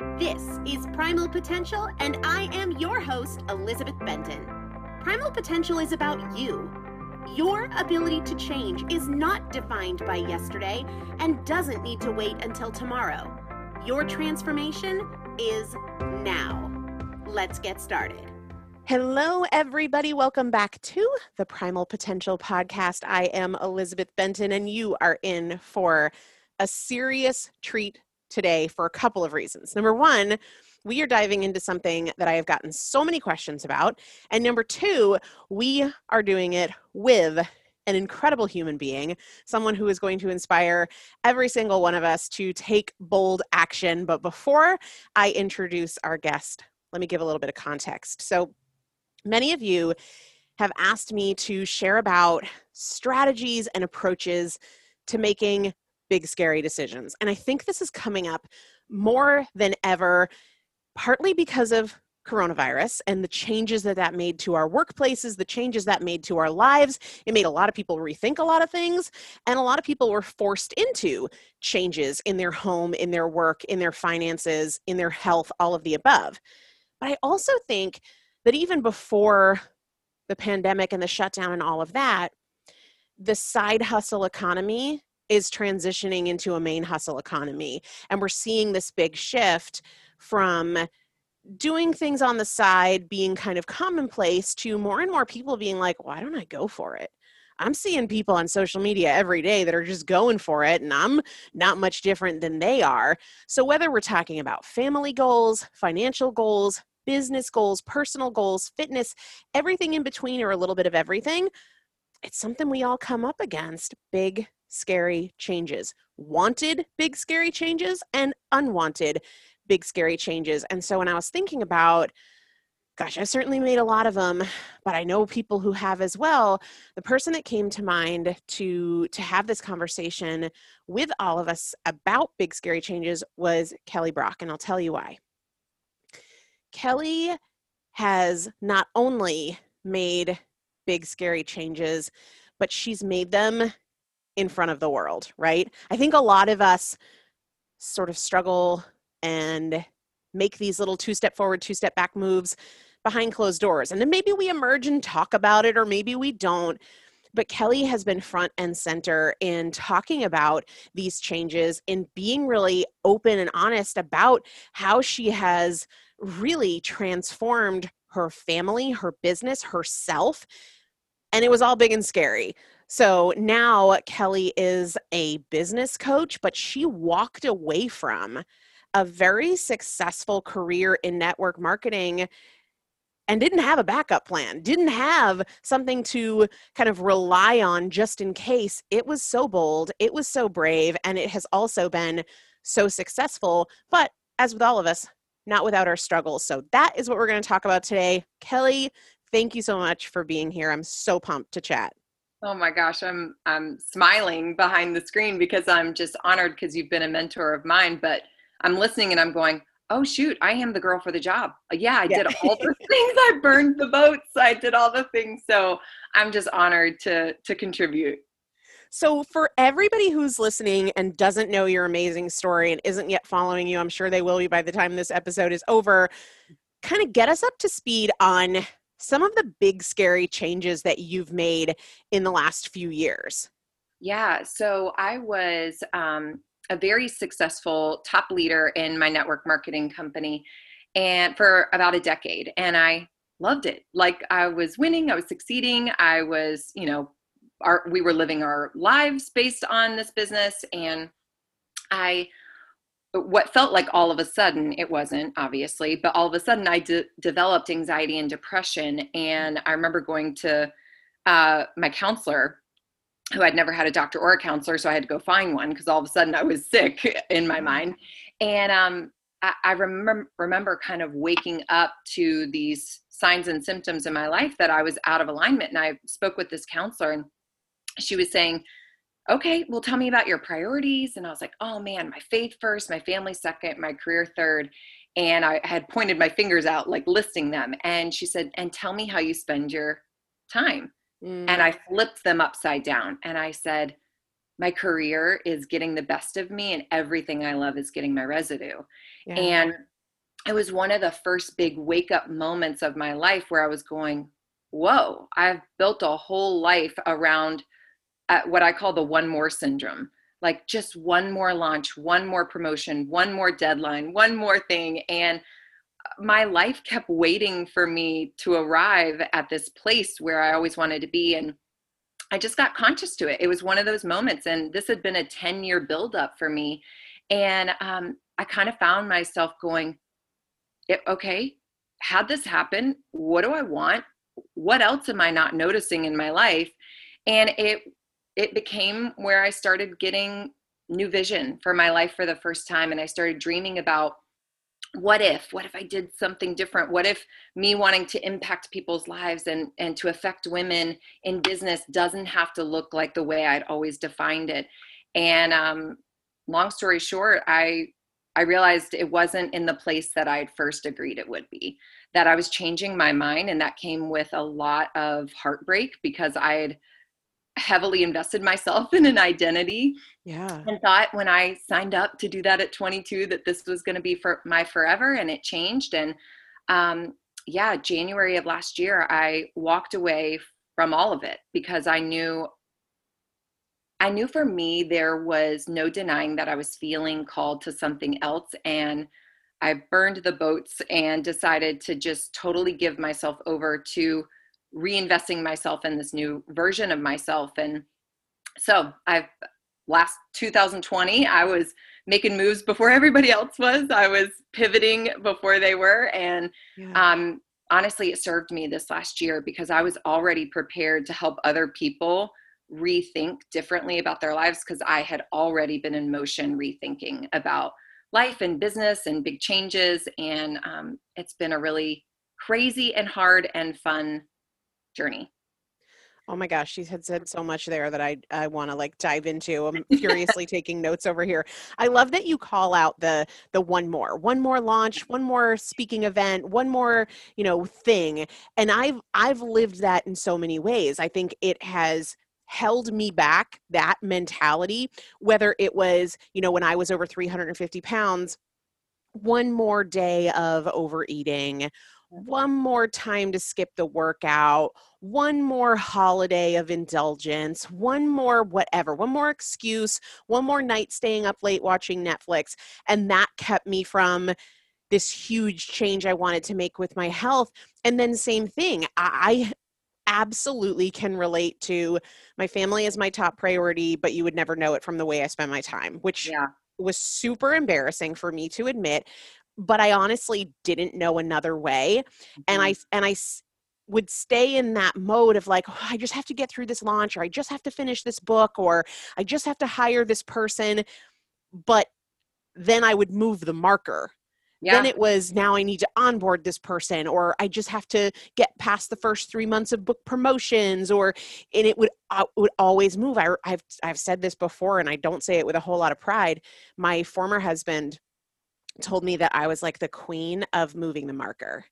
This is Primal Potential, and I am your host, Elizabeth Benton. Primal Potential is about you. Your ability to change is not defined by yesterday and doesn't need to wait until tomorrow. Your transformation is now. Let's get started. Hello, everybody. Welcome back to the Primal Potential podcast. I am Elizabeth Benton, and you are in for a serious treat today for a couple of reasons. Number one, we are diving into something that I have gotten so many questions about. And number two, we are doing it with an incredible human being, someone who is going to inspire every single one of us to take bold action. But before I introduce our guest, let me give a little bit of context. So many of you have asked me to share about strategies and approaches to making big, scary decisions. And I think this is coming up more than ever, partly because of coronavirus and the changes that made to our workplaces, the changes that made to our lives. It made a lot of people rethink a lot of things, and a lot of people were forced into changes in their home, in their work, in their finances, in their health, all of the above. But I also think that even before the pandemic and the shutdown and all of that, the side hustle economy is transitioning into a main hustle economy. And we're seeing this big shift from doing things on the side being kind of commonplace to more and more people being like, why don't I go for it? I'm seeing people on social media every day that are just going for it, and I'm not much different than they are. So whether we're talking about family goals, financial goals, business goals, personal goals, fitness, everything in between, or a little bit of everything, it's something we all come up against: big, scary changes. Wanted big, scary changes and unwanted big, scary changes. And so when I was thinking about, gosh, I've certainly made a lot of them, but I know people who have as well. The person that came to mind to have this conversation with all of us about big, scary changes was Kelly Brock. And I'll tell you why. Kelly has not only made big, scary changes, but she's made them in front of the world, right? I think a lot of us sort of struggle and make these little two-step forward, two-step back moves behind closed doors. And then maybe we emerge and talk about it, or maybe we don't. But Kelly has been front and center in talking about these changes and being really open and honest about how she has really transformed her family, her business, herself. And it was all big and scary. So now Kelly is a business coach, but she walked away from a very successful career in network marketing and didn't have a backup plan, didn't have something to kind of rely on just in case. It was so bold, it was so brave, and it has also been so successful. But as with all of us, not without our struggles. So that is what we're going to talk about today. Kelly, thank you so much for being here. I'm so pumped to chat. Oh my gosh, I'm smiling behind the screen because I'm just honored because you've been a mentor of mine, but I'm listening and I'm going, oh shoot, I am the girl for the job. Yeah, I did all the things. I burned the boats. I did all the things. So I'm just honored to contribute. So for everybody who's listening and doesn't know your amazing story and isn't yet following you, I'm sure they will be by the time this episode is over, kind of get us up to speed on some of the big, scary changes that you've made in the last few years. Yeah, so I was a very successful top leader in my network marketing company and for about a decade. And I loved it. Like, I was winning, I was succeeding. I was, we were living our lives based on this business. And what felt like all of a sudden, it wasn't obviously, but all of a sudden I developed anxiety and depression. And I remember going to my counselor, who I'd never had a doctor or a counselor, so I had to go find one because all of a sudden I was sick in my mind. And I remember kind of waking up to these signs and symptoms in my life that I was out of alignment. And I spoke with this counselor, and she was saying, okay, well, tell me about your priorities. And I was like, oh man, my faith first, my family second, my career third. And I had pointed my fingers out, like listing them. And she said, and tell me how you spend your time. And I flipped them upside down. And I said, my career is getting the best of me, and everything I love is getting my residue. Yeah. And it was one of the first big wake up moments of my life where I was going, whoa, I've built a whole life around what I call the one more syndrome. Like just one more launch, one more promotion, one more deadline, one more thing. And my life kept waiting for me to arrive at this place where I always wanted to be. And I just got conscious to it. It was one of those moments. And this had been a 10-year buildup for me. And I kind of found myself going, okay, how'd this happen? What do I want? What else am I not noticing in my life? And it became where I started getting new vision for my life for the first time. And I started dreaming about what if I did something different? What if me wanting to impact people's lives and to affect women in business doesn't have to look like the way I'd always defined it? And long story short, I realized it wasn't in the place that I'd first agreed it would be, that I was changing my mind. And that came with a lot of heartbreak because I had heavily invested myself in an identity. Yeah. And thought when I signed up to do that at 22 that this was going to be for my forever, and it changed. And January of last year, I walked away from all of it because I knew for me there was no denying that I was feeling called to something else. And I burned the boats and decided to just totally give myself over to reinvesting myself in this new version of myself. And so last 2020, I was making moves before everybody else was. I was pivoting before they were. And honestly, it served me this last year because I was already prepared to help other people rethink differently about their lives because I had already been in motion rethinking about life and business and big changes. And it's been a really crazy and hard and fun journey. Oh my gosh, she had said so much there that I want to like dive into. I'm furiously taking notes over here. I love that you call out the one more launch, one more speaking event, one more, thing. And I've lived that in so many ways. I think it has held me back, that mentality, whether it was, when I was over 350 pounds, one more day of overeating, one more time to skip the workout, one more holiday of indulgence, one more whatever, one more excuse, one more night staying up late watching Netflix. And that kept me from this huge change I wanted to make with my health. And then same thing, I absolutely can relate to my family as my top priority, but you would never know it from the way I spend my time, which was super embarrassing for me to admit. But I honestly didn't know another way. Mm-hmm. And I would stay in that mode of like, oh, I just have to get through this launch, or I just have to finish this book, or I just have to hire this person. But then I would move the marker. Yeah. Then it was, now I need to onboard this person, or I just have to get past the first 3 months of book promotions, and it would always move. I've said this before, and I don't say it with a whole lot of pride. My former husband told me that I was like the queen of moving the marker.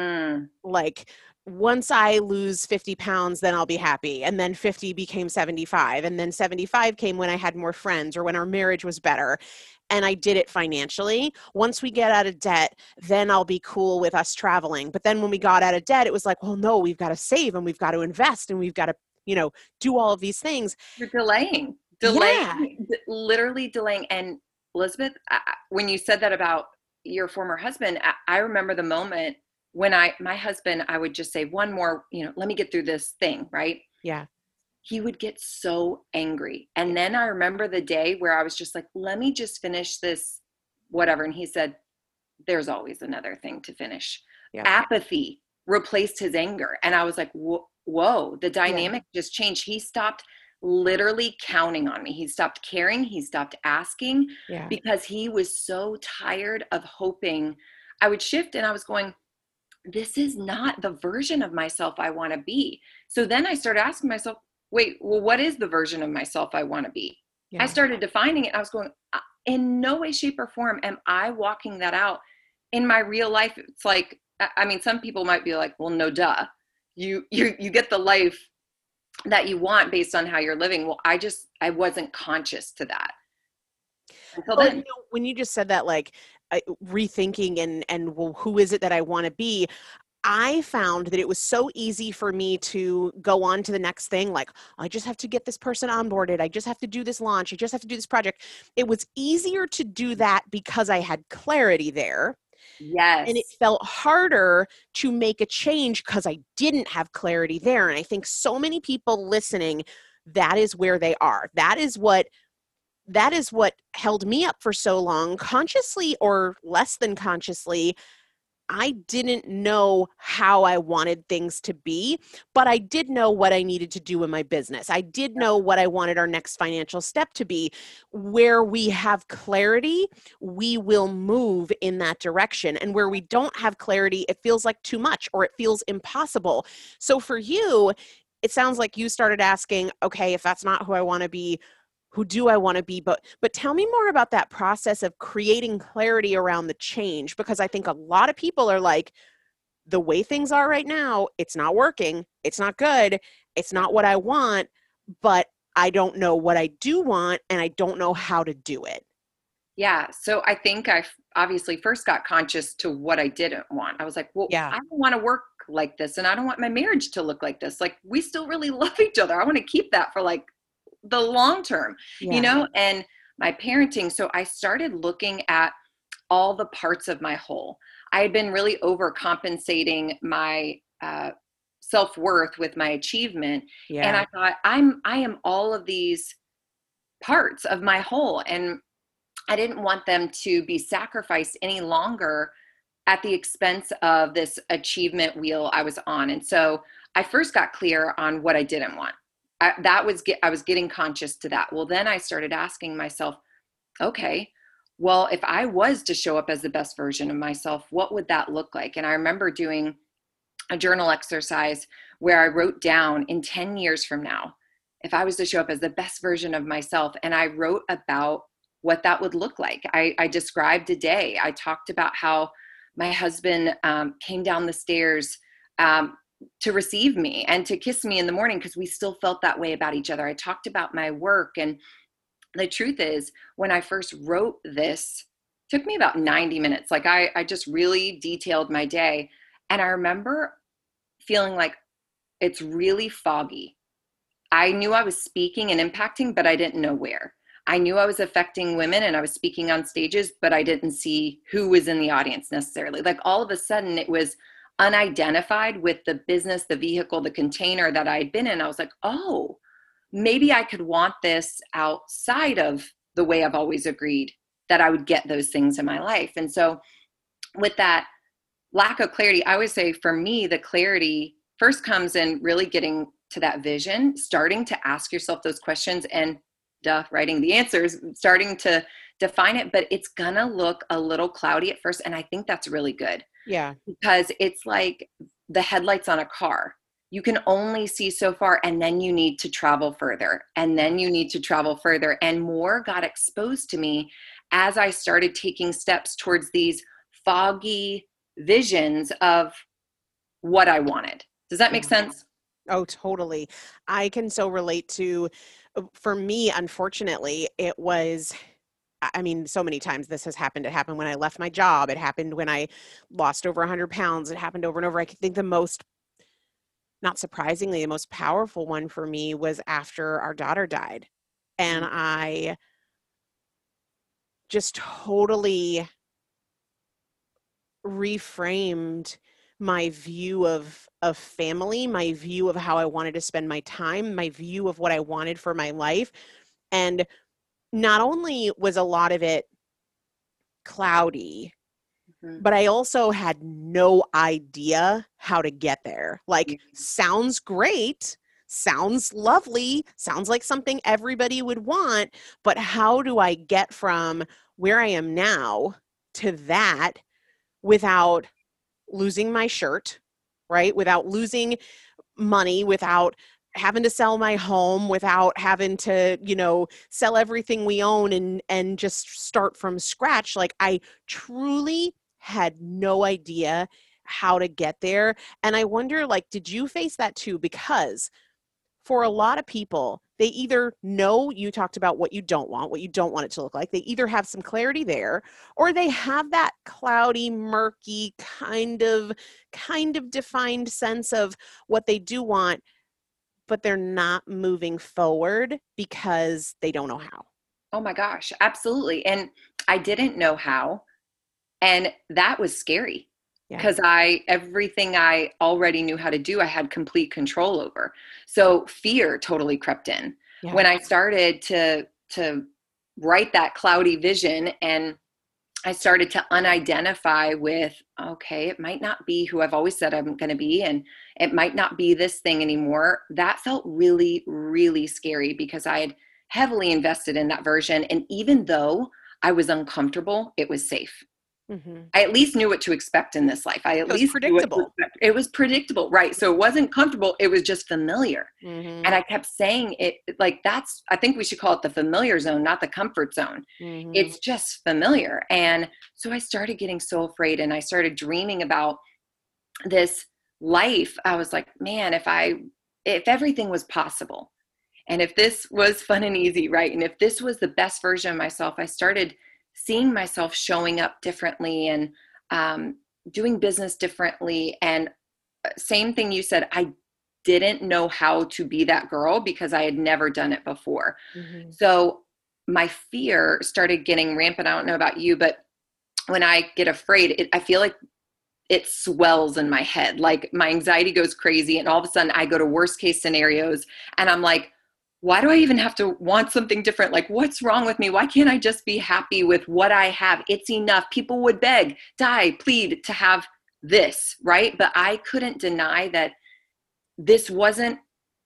Like, once I lose 50 pounds, then I'll be happy. And then 50 became 75. And then 75 came when I had more friends or when our marriage was better. And I did it financially. Once we get out of debt, then I'll be cool with us traveling. But then when we got out of debt, it was like, well, no, we've got to save and we've got to invest and we've got to, do all of these things. You're delaying, literally delaying. And Elizabeth, when you said that about your former husband, I remember the moment when my husband, I would just say one more, let me get through this thing, right? Yeah. He would get so angry. And then I remember the day where I was just like, let me just finish this, whatever. And he said, there's always another thing to finish. Yeah. Apathy replaced his anger. And I was like, whoa, the dynamic just changed. He stopped literally counting on me. He stopped caring. He stopped asking because he was so tired of hoping I would shift. And I was going, this is not the version of myself I want to be. So then I started asking myself, wait, well, what is the version of myself I want to be? Yeah. I started defining it. I was going, in no way, shape, or form am I walking that out in my real life. It's like, I mean, some people might be like, well, no, duh. You get the life that you want based on how you're living. Well, I wasn't conscious to that. until Well, then. when you just said that, like rethinking and well, who is it that I want to be? I found that it was so easy for me to go on to the next thing. Like, I just have to get this person onboarded. I just have to do this launch. I just have to do this project. It was easier to do that because I had clarity there. And it Yes. felt harder to make a change because I didn't have clarity there. And I think so many people listening, that is where they are. That is what held me up for so long, consciously or less than consciously. I didn't know how I wanted things to be, but I did know what I needed to do in my business. I did know what I wanted our next financial step to be. Where we have clarity, we will move in that direction. And where we don't have clarity, it feels like too much or it feels impossible. So for you, it sounds like you started asking, okay, if that's not who I want to be, who do I want to be? But tell me more about that process of creating clarity around the change, because I think a lot of people are like, the way things are right now, it's not working. It's not good. It's not what I want, but I don't know what I do want and I don't know how to do it. Yeah. So I think I obviously first got conscious to what I didn't want. I was like, well, Yeah. I don't want to work like this and I don't want my marriage to look like this. Like, we still really love each other. I want to keep that for like the long term, Yeah. and my parenting. So I started looking at all the parts of my whole. I had been really overcompensating my self-worth with my achievement. And Yeah. I thought, I am all of these parts of my whole. And I didn't want them to be sacrificed any longer at the expense of this achievement wheel I was on. And so I first got clear on what I didn't want. I was getting conscious to that. Well, then I started asking myself, okay, well, if I was to show up as the best version of myself, what would that look like? And I remember doing a journal exercise where I wrote down, in 10 years from now, if I was to show up as the best version of myself, and I wrote about what that would look like. I described a day. I talked about how my husband came down the stairs to receive me and to kiss me in the morning, because we still felt that way about each other. I talked about my work. And the truth is, when I first wrote this, it took me about 90 minutes. Like, I just really detailed my day. And I remember feeling like it's really foggy. I knew I was speaking and impacting, but I didn't know where. I knew I was affecting women and I was speaking on stages, but I didn't see who was in the audience necessarily. Like, all of a sudden it was unidentified with the business, the vehicle, the container that I had been in. I was like, oh, maybe I could want this outside of the way I've always agreed that I would get those things in my life. And so with that lack of clarity, I would say for me, the clarity first comes in really getting to that vision, starting to ask yourself those questions and writing the answers, starting to define it. But it's gonna look a little cloudy at first. And I think that's really good. Yeah. Because it's like the headlights on a car. You can only see so far, and then you need to travel further, and then you need to travel further. And more got exposed to me as I started taking steps towards these foggy visions of what I wanted. Does that make sense? Oh, totally. I can so relate to, for me, unfortunately, it was, I mean, so many times this has happened. It happened when I left my job. It happened when I lost over 100 pounds. It happened over and over. I think the most, not surprisingly, the most powerful one for me was after our daughter died. And I just totally reframed my view of family, my view of how I wanted to spend my time, my view of what I wanted for my life. And not only was a lot of it cloudy, but I also had no idea how to get there. Like, sounds great, sounds lovely, sounds like something everybody would want, but how do I get from where I am now to that without losing my shirt, right? Without losing money, without having to sell my home, without having to, sell everything we own and just start from scratch. Like, I truly had no idea how to get there. And I wonder, like, did you face that too? Because for a lot of people, they either know, you talked about what you don't want it to look like. They either have some clarity there, or they have that cloudy, murky, kind of defined sense of what they do want, but they're not moving forward because they don't know how. Oh my gosh, absolutely. And I didn't know how. And that was scary because everything I already knew how to do, I had complete control over. So fear totally crept in when I started to write that cloudy vision, and I started to unidentify with, okay, it might not be who I've always said I'm going to be, and it might not be this thing anymore. That felt really, really scary because I had heavily invested in that version. And even though I was uncomfortable, it was safe. Mm-hmm. I at least knew what to expect in this life. It was predictable, right? So it wasn't comfortable. It was just familiar. Mm-hmm. And I kept saying it like, I think we should call it the familiar zone, not the comfort zone. Mm-hmm. It's just familiar. And so I started getting so afraid, and I started dreaming about this life. I was like, man, if everything was possible, and if this was fun and easy, right? And if this was the best version of myself, I started seeing myself showing up differently and doing business differently. And same thing you said, I didn't know how to be that girl because I had never done it before. Mm-hmm. So my fear started getting rampant. I don't know about you, but when I get afraid, I feel like it swells in my head. Like my anxiety goes crazy, and all of a sudden I go to worst case scenarios, and I'm like, why do I even have to want something different? Like, what's wrong with me? Why can't I just be happy with what I have? It's enough. People would beg, die, plead to have this, right? But I couldn't deny that this wasn't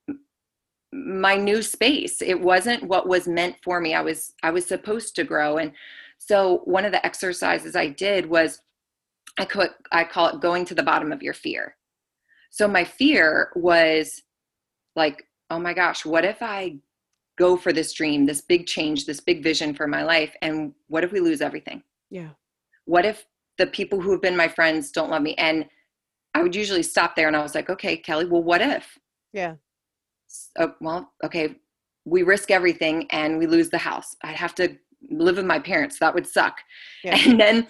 my new space. It wasn't what was meant for me. I was supposed to grow. And so one of the exercises I did was, I call it going to the bottom of your fear. So my fear was like, oh my gosh, what if I go for this dream, this big change, this big vision for my life? And what if we lose everything? Yeah. What if the people who have been my friends don't love me? And I would usually stop there, and I was like, okay, Kelly, well, what if? Yeah. Well, okay, we risk everything and we lose the house. I'd have to live with my parents. That would suck. Yeah. And then,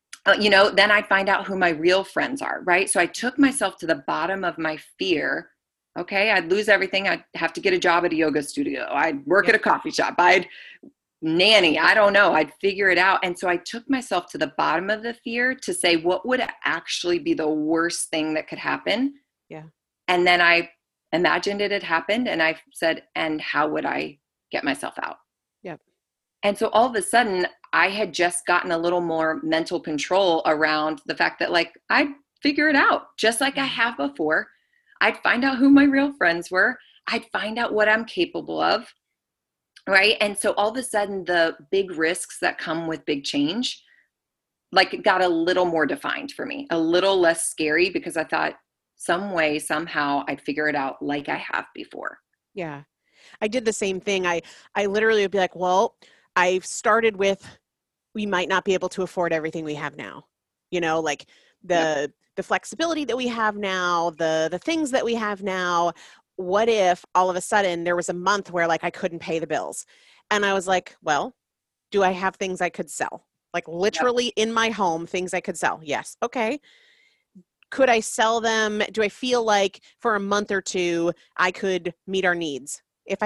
then I'd find out who my real friends are, right? So I took myself to the bottom of my fear. Okay, I'd lose everything. I'd have to get a job at a yoga studio. I'd work at a coffee shop. I'd nanny. I don't know. I'd figure it out. And so I took myself to the bottom of the fear to say, what would actually be the worst thing that could happen? Yeah. And then I imagined it had happened, and I said, and how would I get myself out? Yep. And so all of a sudden, I had just gotten a little more mental control around the fact that, like, I'd figure it out just like I have before. I'd find out who my real friends were. I'd find out what I'm capable of, right? And so all of a sudden, the big risks that come with big change, like, got a little more defined for me, a little less scary, because I thought some way, somehow I'd figure it out like I have before. Yeah. I did the same thing. I literally would be like, well, I've started with, we might not be able to afford everything we have now, like the flexibility that we have now, the things that we have now. What if all of a sudden there was a month where, like, I couldn't pay the bills? And I was like, well, do I have things I could sell? Like, literally in my home, things I could sell. Yes. Okay. Could I sell them? Do I feel like for a month or two, I could meet our needs? If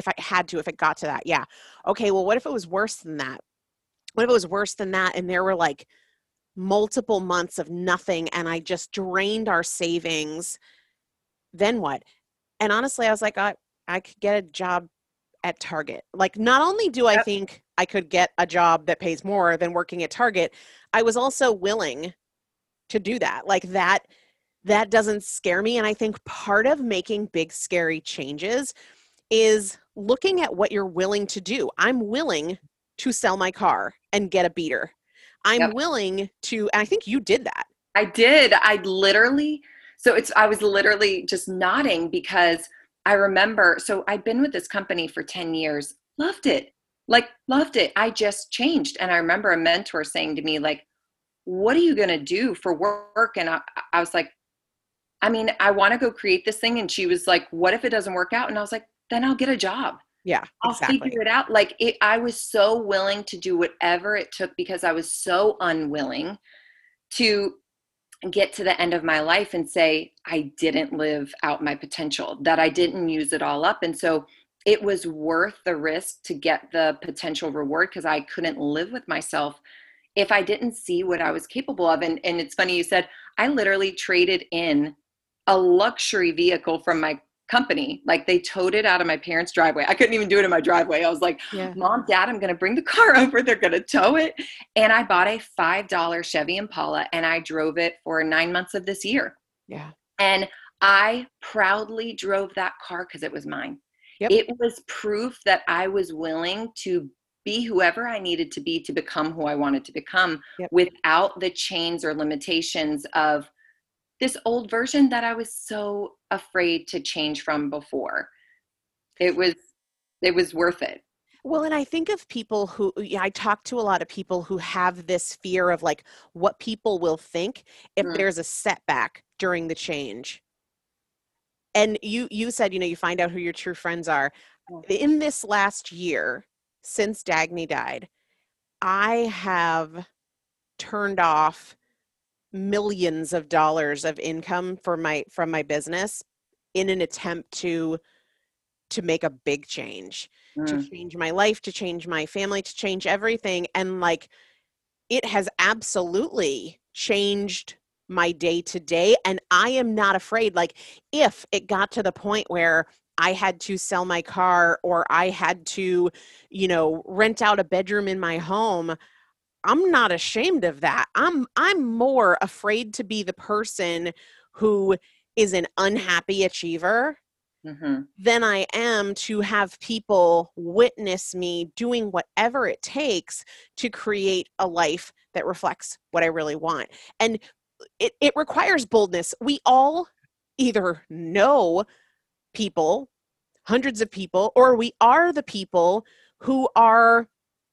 it got to that? Yeah. Okay. Well, what if it was worse than that? What if it was worse than that? And there were like multiple months of nothing, and I just drained our savings. Then what? And honestly, I was like, I could get a job at Target. Like, not only do I think I could get a job that pays more than working at Target, I was also willing to do that. Like, that doesn't scare me. And I think part of making big, scary changes is looking at what you're willing to do. I'm willing to sell my car and get a beater. I'm willing to, and I think you did that. I did. I was literally just nodding, because I remember, so I'd been with this company for 10 years, loved it. I just changed. And I remember a mentor saying to me, like, what are you going to do for work? And I was like, I mean, I want to go create this thing. And she was like, what if it doesn't work out? And I was like, then I'll get a job. Yeah, I'll exactly. figure it out. Like I was so willing to do whatever it took because I was so unwilling to get to the end of my life and say, I didn't live out my potential, that I didn't use it all up. And so it was worth the risk to get the potential reward because I couldn't live with myself if I didn't see what I was capable of. And it's funny you said, I literally traded in a luxury vehicle from my company. Like they towed it out of my parents' driveway. I couldn't even do it in my driveway. I was like, Yeah. Mom, Dad, I'm going to bring the car over. They're going to tow it. And I bought a $5 Chevy Impala and I drove it for 9 months of this year. Yeah. And I proudly drove that car because it was mine. Yep. It was proof that I was willing to be whoever I needed to be to become who I wanted to become without the chains or limitations of this old version that I was so afraid to change from before. It was worth it. Well, and I think of people who, I talk to a lot of people who have this fear of like what people will think if there's a setback during the change. And you said, you find out who your true friends are. In this last year, since Dagny died, I have turned off millions of dollars of income from my business in an attempt to make a big change, to change my life, to change my family, to change everything. And like, it has absolutely changed my day to day. And I am not afraid. Like if it got to the point where I had to sell my car or I had to, rent out a bedroom in my home, I'm not ashamed of that. I'm more afraid to be the person who is an unhappy achiever than I am to have people witness me doing whatever it takes to create a life that reflects what I really want. And it requires boldness. We all either know people, hundreds of people, or we are the people who are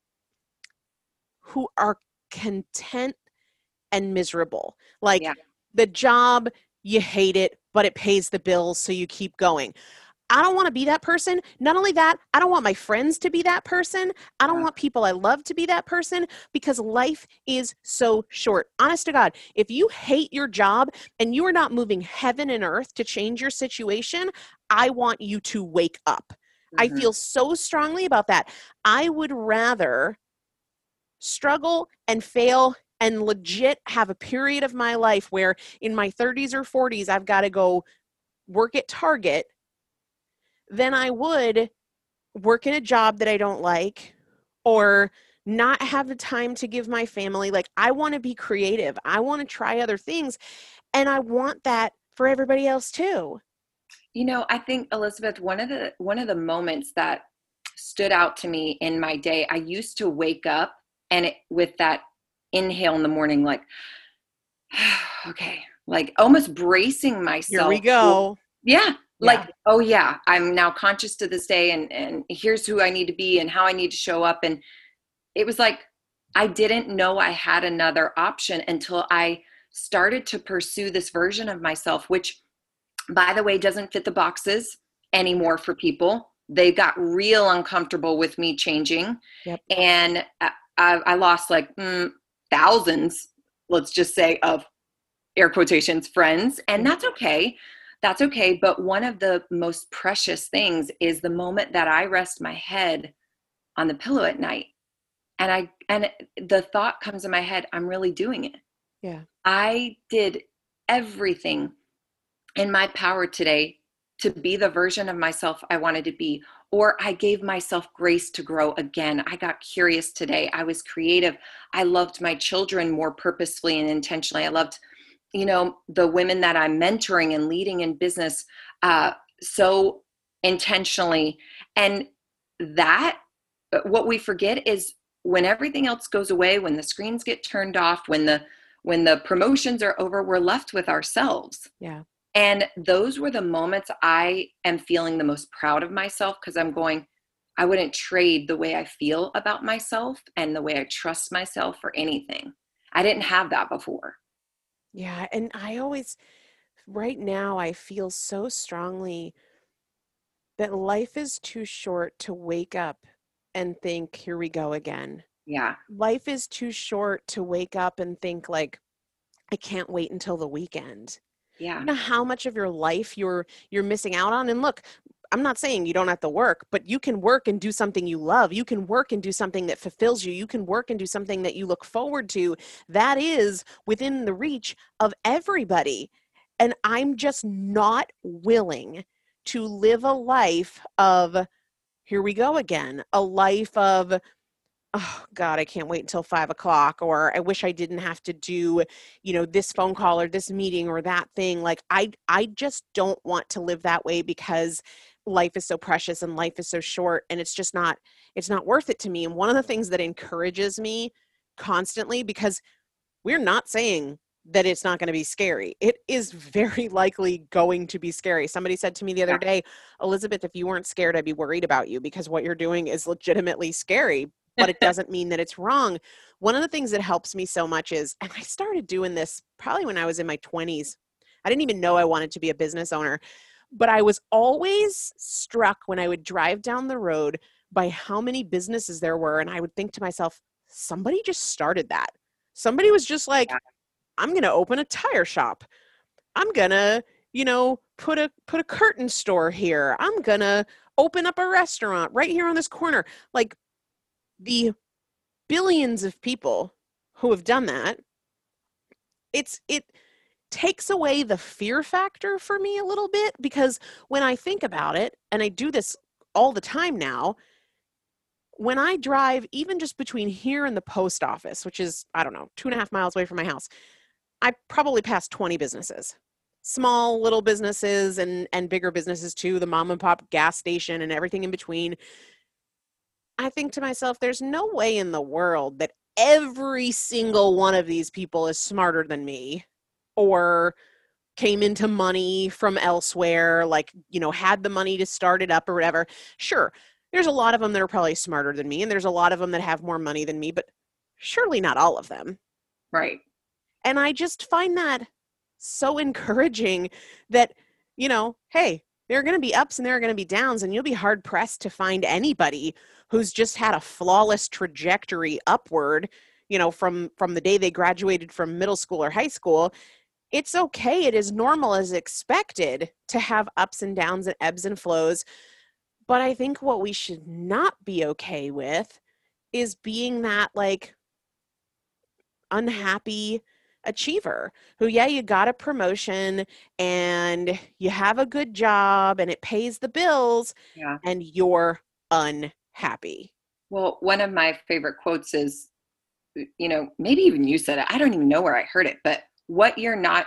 content and miserable. Like the job, you hate it, but it pays the bills, so you keep going. I don't want to be that person. Not only that, I don't want my friends to be that person. I don't want people I love to be that person because life is so short. Honest to God, if you hate your job and you are not moving heaven and earth to change your situation, I want you to wake up. I feel so strongly about that. I would rather struggle and fail and legit have a period of my life where in my 30s or 40s, I've got to go work at Target than I would work in a job that I don't like or not have the time to give my family. Like I want to be creative. I want to try other things. And I want that for everybody else too. I think, Elizabeth, one of the moments that stood out to me in my day, I used to wake up and with that inhale in the morning, like, okay, like almost bracing myself. Here we go. Like, oh yeah, I'm now conscious to this day and here's who I need to be and how I need to show up. And it was like, I didn't know I had another option until I started to pursue this version of myself, which by the way, doesn't fit the boxes anymore for people. They got real uncomfortable with me changing. And I lost like thousands, let's just say, of air quotations, friends. And that's okay. That's okay. But one of the most precious things is the moment that I rest my head on the pillow at night. And the thought comes in my head, I'm really doing it. Yeah. I did everything in my power today to be the version of myself I wanted to be, or I gave myself grace to grow again. I got curious today. I was creative. I loved my children more purposefully and intentionally. I loved, the women that I'm mentoring and leading in business so intentionally. And that, what we forget is when everything else goes away, when the screens get turned off, when the promotions are over, we're left with ourselves. Yeah. And those were the moments I am feeling the most proud of myself because I'm going, I wouldn't trade the way I feel about myself and the way I trust myself for anything. I didn't have that before. Yeah. And right now I feel so strongly that life is too short to wake up and think, here we go again. Yeah. Life is too short to wake up and think like, I can't wait until the weekend. Yeah. You know how much of your life you're missing out on? And look, I'm not saying you don't have to work, but you can work and do something you love. You can work and do something that fulfills you. You can work and do something that you look forward to. That is within the reach of everybody. And I'm just not willing to live a life of, here we go again, a life of, oh God, I can't wait until 5 o'clock, or I wish I didn't have to do, this phone call or this meeting or that thing. Like I just don't want to live that way because life is so precious and life is so short, and it's not worth it to me. And one of the things that encourages me constantly, because we're not saying that it's not going to be scary. It is very likely going to be scary. Somebody said to me the other day, Elizabeth, if you weren't scared, I'd be worried about you because what you're doing is legitimately scary, but it doesn't mean that it's wrong. One of the things that helps me so much is, and I started doing this probably when I was in my 20s. I didn't even know I wanted to be a business owner, but I was always struck when I would drive down the road by how many businesses there were. And I would think to myself, somebody just started that. Somebody was just like, I'm going to open a tire shop. I'm going to, put a curtain store here. I'm going to open up a restaurant right here on this corner. Like, the billions of people who have done that, it takes away the fear factor for me a little bit, because when I think about it, and I do this all the time now, when I drive even just between here and the post office, which is, I don't know, 2.5 miles away from my house, I probably pass 20 businesses, small little businesses and bigger businesses too, the mom and pop gas station and everything in between. I think to myself, there's no way in the world that every single one of these people is smarter than me or came into money from elsewhere, like, had the money to start it up or whatever. Sure, there's a lot of them that are probably smarter than me, and there's a lot of them that have more money than me, but surely not all of them. Right. And I just find that so encouraging that, hey, there are going to be ups and there are going to be downs, and you'll be hard pressed to find anybody who's just had a flawless trajectory upward, from the day they graduated from middle school or high school. It's okay. It is normal, as expected, to have ups and downs and ebbs and flows. But I think what we should not be okay with is being that like unhappy achiever who, you got a promotion and you have a good job and it pays the bills, and you're unhappy. Well, one of my favorite quotes is, maybe even you said it. I don't even know where I heard it, but what you're not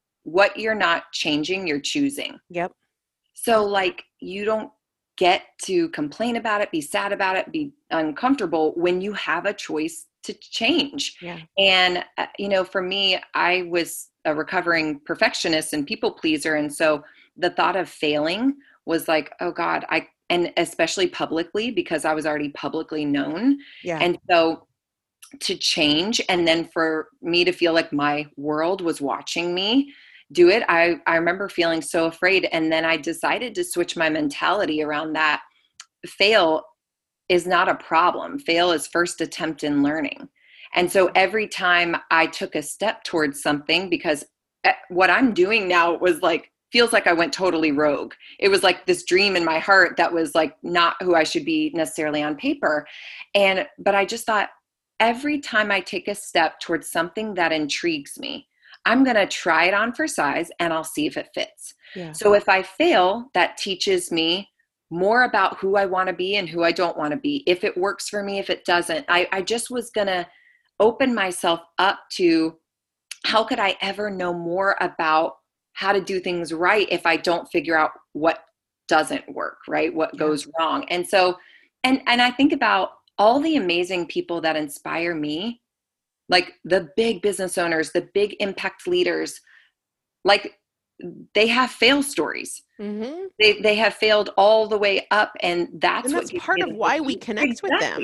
changing, you're choosing. Yep. So like, you don't get to complain about it, be sad about it, be uncomfortable when you have a choice to change. Yeah. And, for me, I was a recovering perfectionist and people pleaser. And so the thought of failing was like, oh God, and especially publicly, because I was already publicly known. Yeah. And so to change, and then for me to feel like my world was watching me do it, I remember feeling so afraid. And then I decided to switch my mentality around that. Fail is not a problem. Fail is first attempt in learning. And so every time I took a step towards something, because what I'm doing now was like, feels like I went totally rogue. It was like this dream in my heart that was like not who I should be necessarily on paper. But I just thought, every time I take a step towards something that intrigues me, I'm going to try it on for size and I'll see if it fits. Yeah. So if I fail, that teaches me more about who I want to be and who I don't want to be. If it works for me, if it doesn't, I just was going to open myself up to, how could I ever know more about how to do things right if I don't figure out what doesn't work, right? What goes wrong. And so, and I think about all the amazing people that inspire me, like the big business owners, the big impact leaders, like they have fail stories. Mm-hmm. They have failed all the way up. And that's part of why we connect with them.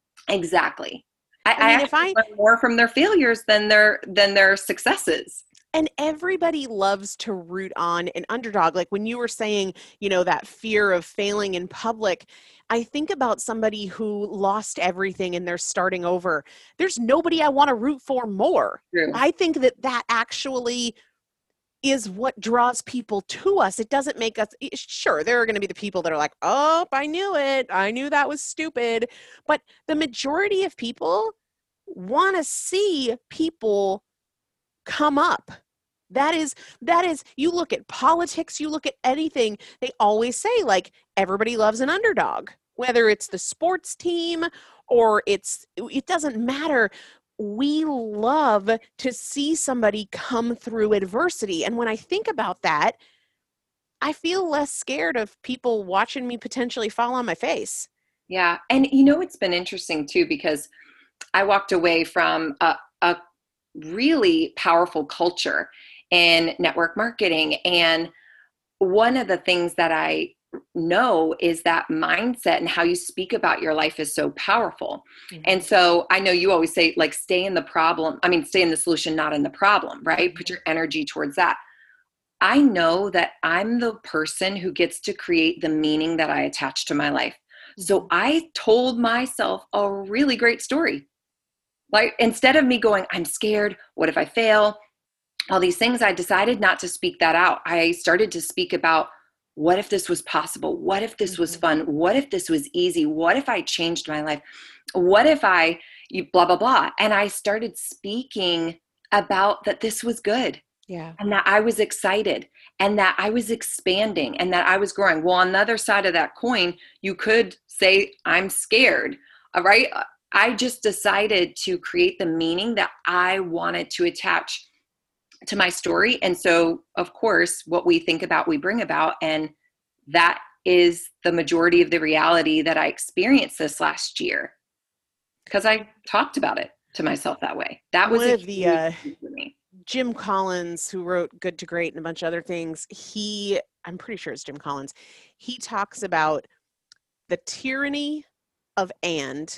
Exactly. I mean, I learn more from their failures than their successes. And everybody loves to root on an underdog. Like when you were saying, that fear of failing in public, I think about somebody who lost everything and they're starting over. There's nobody I want to root for more. True. I think that actually is what draws people to us. It doesn't make us, sure, there are going to be the people that are like, oh, I knew it. I knew that was stupid. But the majority of people want to see people come up. That is, you look at politics, you look at anything, they always say like everybody loves an underdog, whether it's the sports team or it doesn't matter. We love to see somebody come through adversity. And when I think about that, I feel less scared of people watching me potentially fall on my face. Yeah. And it's been interesting too, because I walked away from a really powerful culture in network marketing. And one of the things that I know is that mindset and how you speak about your life is so powerful. Mm-hmm. And so I know you always say like, stay in the solution, not in the problem, right? Mm-hmm. Put your energy towards that. I know that I'm the person who gets to create the meaning that I attach to my life. Mm-hmm. So I told myself a really great story. Like instead of me going, I'm scared, what if I fail? All these things, I decided not to speak that out. I started to speak about, what if this was possible? What if this was fun? What if this was easy? What if I changed my life? What if blah, blah, blah. And I started speaking about that this was good. Yeah. And that I was excited and that I was expanding and that I was growing. Well, on the other side of that coin, you could say, I'm scared, right? I just decided to create the meaning that I wanted to attach to my story. And so, of course, what we think about, we bring about. And that is the majority of the reality that I experienced this last year because I talked about it to myself that way. That was one of the for me. Jim Collins, who wrote Good to Great and a bunch of other things, I'm pretty sure it's Jim Collins. He talks about the tyranny of and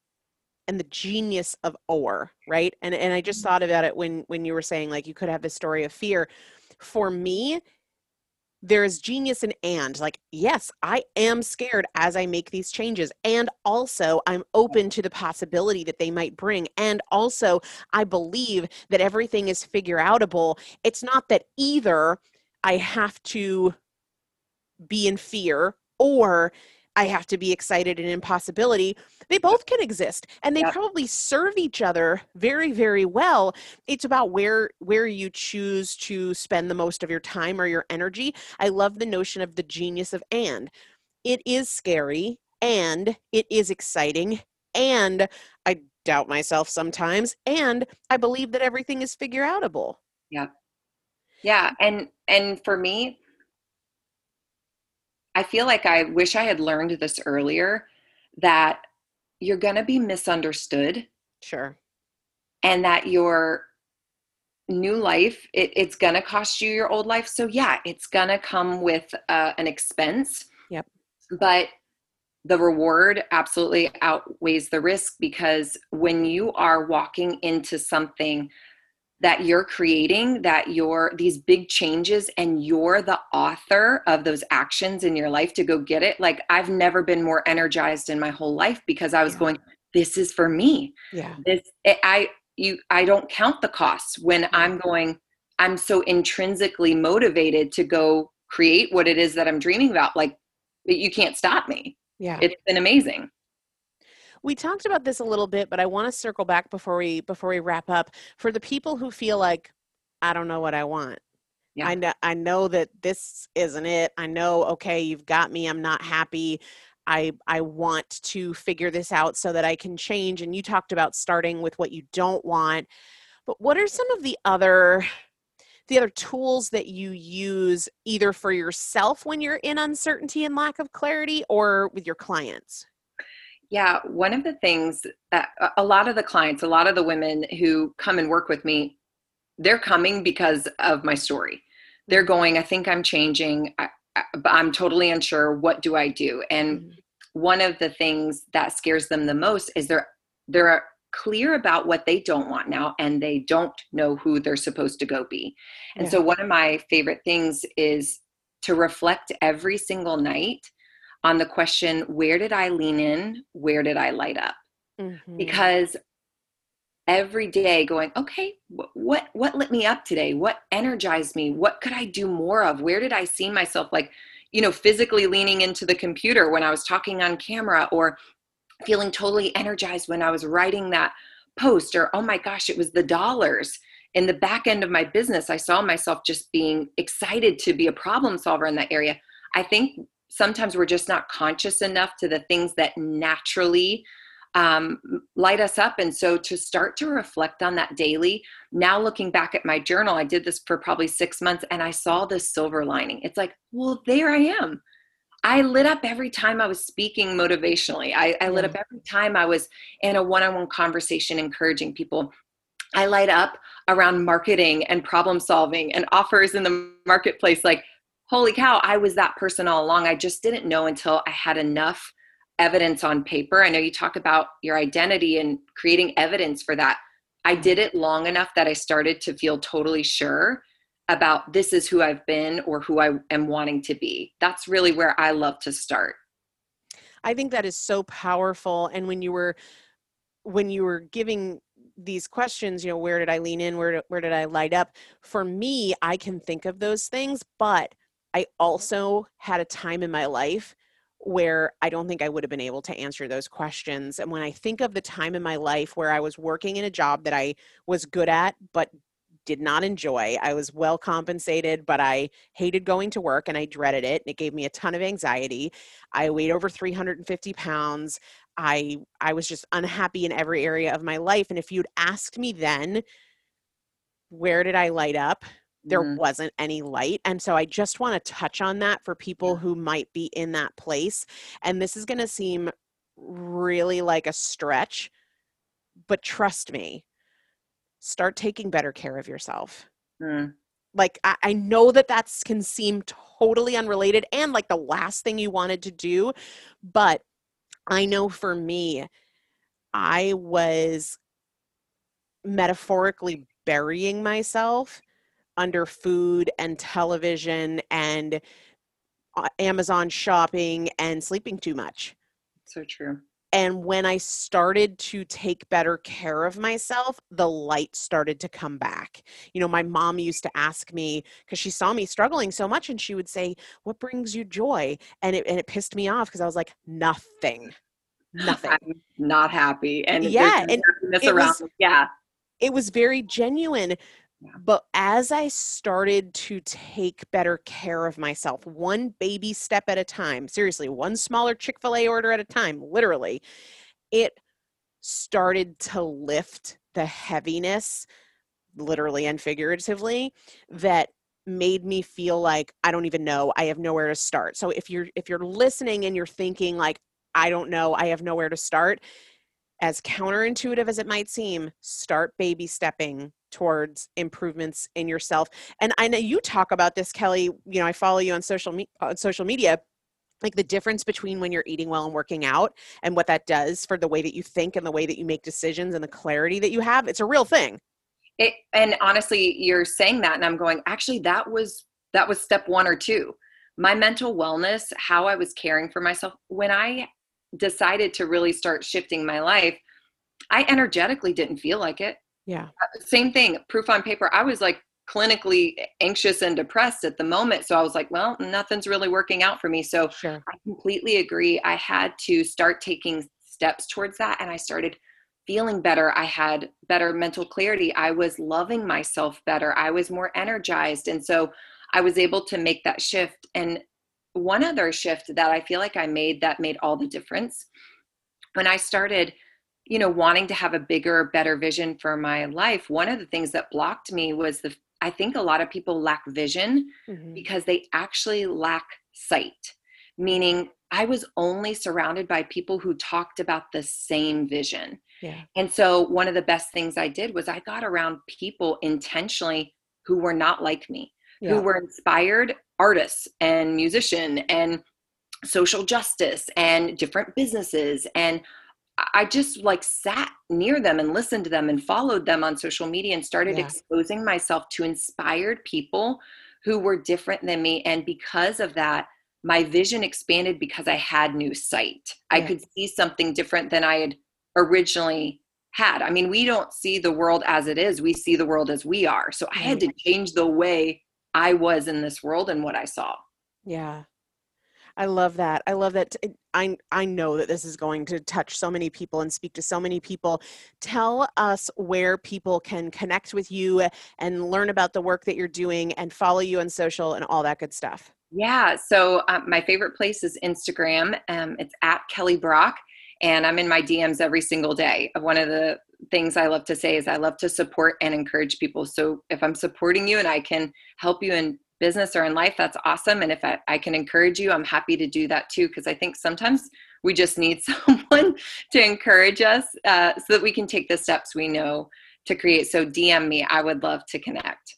the genius of or, right? And I just thought about it when you were saying like you could have the story of fear. For me, there is genius in and, like, yes, I am scared as I make these changes. And also I'm open to the possibility that they might bring. And also I believe that everything is figure outable. It's not that either I have to be in fear or I have to be excited and impossibility. They both can exist and they probably serve each other very, very well. It's about where you choose to spend the most of your time or your energy. I love the notion of the genius of and. It is scary and it is exciting and I doubt myself sometimes and I believe that everything is figure outable. Yeah. Yeah. And for me, I feel like I wish I had learned this earlier, that you're going to be misunderstood. Sure. And that your new life, it's going to cost you your old life. So yeah, it's going to come with an expense. Yep. But the reward absolutely outweighs the risk, because when you are walking into something that you're creating, that these big changes and you're the author of those actions in your life to go get it. Like I've never been more energized in my whole life because I was going, this is for me. Yeah. I don't count the costs when I'm going, I'm so intrinsically motivated to go create what it is that I'm dreaming about. Like you can't stop me. Yeah. It's been amazing. We talked about this a little bit, but I want to circle back before we wrap up. For the people who feel like, I don't know what I want. Yeah. I know that this isn't it. I know, okay, you've got me. I'm not happy. I want to figure this out so that I can change. And you talked about starting with what you don't want. But what are some of the other tools that you use either for yourself when you're in uncertainty and lack of clarity or with your clients? Yeah, one of the things that a lot of the clients, a lot of the women who come and work with me, they're coming because of my story. They're going, I think I'm changing, but I'm totally unsure. What do I do? And one of the things that scares them the most is they're clear about what they don't want now, and they don't know who they're supposed to go be. And so one of my favorite things is to reflect every single night on the question, where did I lean in? Where did I light up? Mm-hmm. Because every day going, okay, what lit me up today? What energized me? What could I do more of? Where did I see myself, like, physically leaning into the computer when I was talking on camera, or feeling totally energized when I was writing that post, or, oh my gosh, it was the dollars in the back end of my business. I saw myself just being excited to be a problem solver in that area. I think sometimes we're just not conscious enough to the things that naturally light us up. And so to start to reflect on that daily, now looking back at my journal, I did this for probably 6 months, and I saw this silver lining. It's like, well, there I am. I lit up every time I was speaking motivationally. I lit up every time I was in a one-on-one conversation encouraging people. I light up around marketing and problem solving and offers in the marketplace. Like, holy cow, I was that person all along. I just didn't know until I had enough evidence on paper. I know you talk about your identity and creating evidence for that. I did it long enough that I started to feel totally sure about this is who I've been or who I am wanting to be. That's really where I love to start. I think that is so powerful. And when you were giving these questions, where did I lean in? Where did I light up? For me, I can think of those things, but I also had a time in my life where I don't think I would have been able to answer those questions. And when I think of the time in my life where I was working in a job that I was good at, but did not enjoy, I was well compensated, but I hated going to work and I dreaded it. And it gave me a ton of anxiety. I weighed over 350 pounds. I was just unhappy in every area of my life. And if you'd asked me then, where did I light up? There wasn't any light. And so I just want to touch on that for people who might be in that place. And this is going to seem really like a stretch, but trust me, start taking better care of yourself. Like, I know that can seem totally unrelated and like the last thing you wanted to do, but I know for me, I was metaphorically burying myself under food and television and Amazon shopping and sleeping too much. So true. And when I started to take better care of myself, the light started to come back. My mom used to ask me, because she saw me struggling so much, and she would say, what brings you joy? And it pissed me off because I was like, nothing. I'm not happy. And it was very genuine. But as I started to take better care of myself, one baby step at a time, seriously, one smaller Chick-fil-A order at a time, literally, it started to lift the heaviness, literally and figuratively, that made me feel like, I don't even know, I have nowhere to start. So if you're listening and you're thinking like, I don't know, I have nowhere to start, as counterintuitive as it might seem, start baby stepping towards improvements in yourself. And I know you talk about this, Kelly. I follow you on social media, like the difference between when you're eating well and working out and what that does for the way that you think and the way that you make decisions and the clarity that you have. It's a real thing. And honestly, you're saying that, and I'm going, actually, that was step 1 or 2. My mental wellness, how I was caring for myself. When I decided to really start shifting my life, I energetically didn't feel like it. Yeah. Same thing, proof on paper. I was like clinically anxious and depressed at the moment. So I was like, well, nothing's really working out for me. So Sure. I completely agree. I had to start taking steps towards that. And I started feeling better. I had better mental clarity. I was loving myself better. I was more energized. And so I was able to make that shift. And one other shift that I feel like I made that made all the difference, when I started wanting to have a bigger, better vision for my life, one of the things that blocked me was I think a lot of people lack vision because they actually lack sight. Meaning I was only surrounded by people who talked about the same vision. Yeah. And so one of the best things I did was I got around people intentionally who were not like me, who were inspired artists and musicians and social justice and different businesses and I just like sat near them and listened to them and followed them on social media and started exposing myself to inspired people who were different than me. And because of that, my vision expanded because I had new sight. I could see something different than I had originally had. I mean, we don't see the world as it is. We see the world as we are. So I had to change the way I was in this world and what I saw. Yeah. I love that. I love that. I know that this is going to touch so many people and speak to so many people. Tell us where people can connect with you and learn about the work that you're doing and follow you on social and all that good stuff. Yeah. So my favorite place is Instagram. It's at Kelly Brock, and I'm in my DMs every single day. One of the things I love to say is I love to support and encourage people. So if I'm supporting you and I can help you in business or in life, that's awesome. And if I can encourage you, I'm happy to do that too, because I think sometimes we just need someone to encourage us so that we can take the steps we know to create. So DM me. I would love to connect.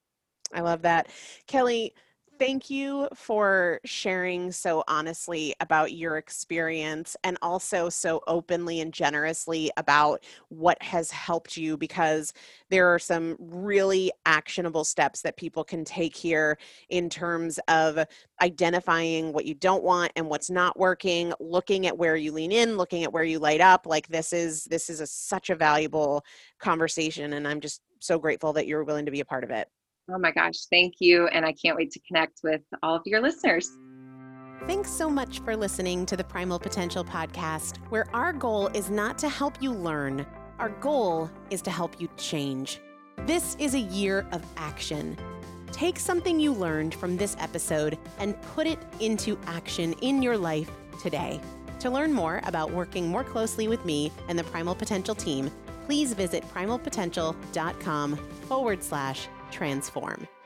I love that. Kelly, thank you for sharing so honestly about your experience and also so openly and generously about what has helped you, because there are some really actionable steps that people can take here in terms of identifying what you don't want and what's not working, looking at where you lean in, looking at where you light up. Like this is such a valuable conversation, and I'm just so grateful that you're willing to be a part of it. Oh my gosh, thank you. And I can't wait to connect with all of your listeners. Thanks so much for listening to the Primal Potential Podcast, where our goal is not to help you learn. Our goal is to help you change. This is a year of action. Take something you learned from this episode and put it into action in your life today. To learn more about working more closely with me and the Primal Potential team, please visit primalpotential.com/transform.